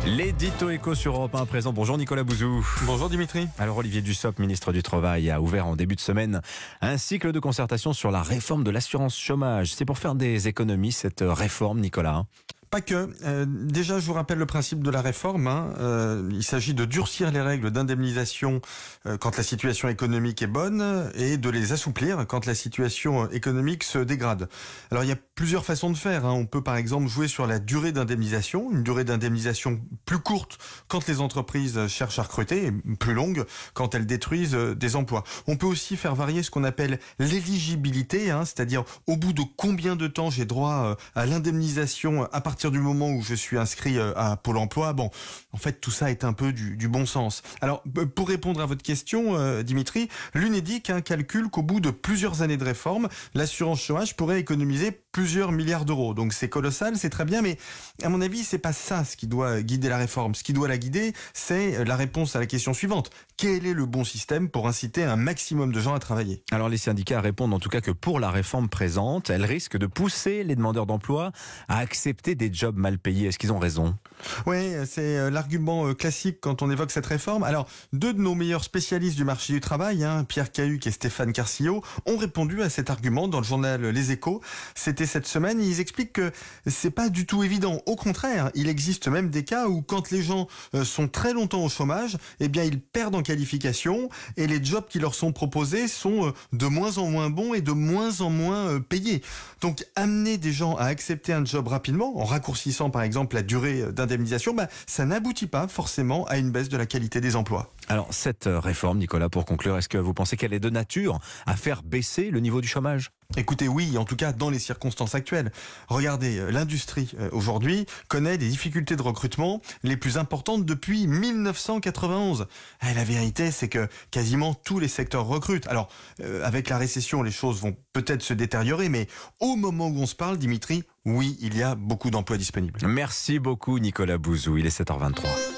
L'édito éco sur Europe 1 à présent. Bonjour Nicolas Bouzou. Bonjour Dimitri. Alors Olivier Dussopt, ministre du Travail, a ouvert en début de semaine un cycle de concertation sur la réforme de l'assurance chômage. C'est pour faire des économies cette réforme, Nicolas? Pas que. Déjà, je vous rappelle le principe de la réforme. Il s'agit de durcir les règles d'indemnisation quand la situation économique est bonne et de les assouplir quand la situation économique se dégrade. Alors, il y a plusieurs façons de faire. On peut par exemple jouer sur la durée d'indemnisation, une durée d'indemnisation plus courte quand les entreprises cherchent à recruter, et plus longue quand elles détruisent des emplois. On peut aussi faire varier ce qu'on appelle l'éligibilité, c'est-à-dire au bout de combien de temps j'ai droit à l'indemnisation à partir du moment où je suis inscrit à Pôle emploi. Bon, en fait, tout ça est un peu du bon sens. Alors, pour répondre à votre question, Dimitri, l'Unédic calcule qu'au bout de plusieurs années de réforme, l'assurance chômage pourrait économiser plusieurs milliards d'euros. Donc c'est colossal, c'est très bien, mais à mon avis, c'est pas ça ce qui doit guider la réforme. Ce qui doit la guider, c'est la réponse à la question suivante. Quel est le bon système pour inciter un maximum de gens à travailler? Alors les syndicats répondent en tout cas que pour la réforme présente, elle risque de pousser les demandeurs d'emploi à accepter des jobs mal payés. Est-ce qu'ils ont raison? Oui, c'est l'argument classique quand on évoque cette réforme. Alors, deux de nos meilleurs spécialistes du marché du travail, Pierre Cahuc et Stéphane Carcillo, ont répondu à cet argument dans le journal Les Échos. C'était cette semaine. Ils expliquent que c'est pas du tout évident. Au contraire, il existe même des cas où quand les gens sont très longtemps au chômage, eh bien, ils perdent en qualification et les jobs qui leur sont proposés sont de moins en moins bons et de moins en moins payés. Donc, amener des gens à accepter un job rapidement, en raccourcissant par exemple la durée d'indemnisation, ça n'aboutit pas forcément à une baisse de la qualité des emplois. Alors cette réforme, Nicolas, pour conclure, est-ce que vous pensez qu'elle est de nature à faire baisser le niveau du chômage? Écoutez, oui, en tout cas dans les circonstances actuelles. Regardez, l'industrie aujourd'hui connaît des difficultés de recrutement les plus importantes depuis 1991. La vérité, c'est que quasiment tous les secteurs recrutent. Alors, avec la récession, les choses vont peut-être se détériorer, mais au moment où on se parle, Dimitri, oui, il y a beaucoup d'emplois disponibles. Merci beaucoup Nicolas Bouzou, il est 7h23.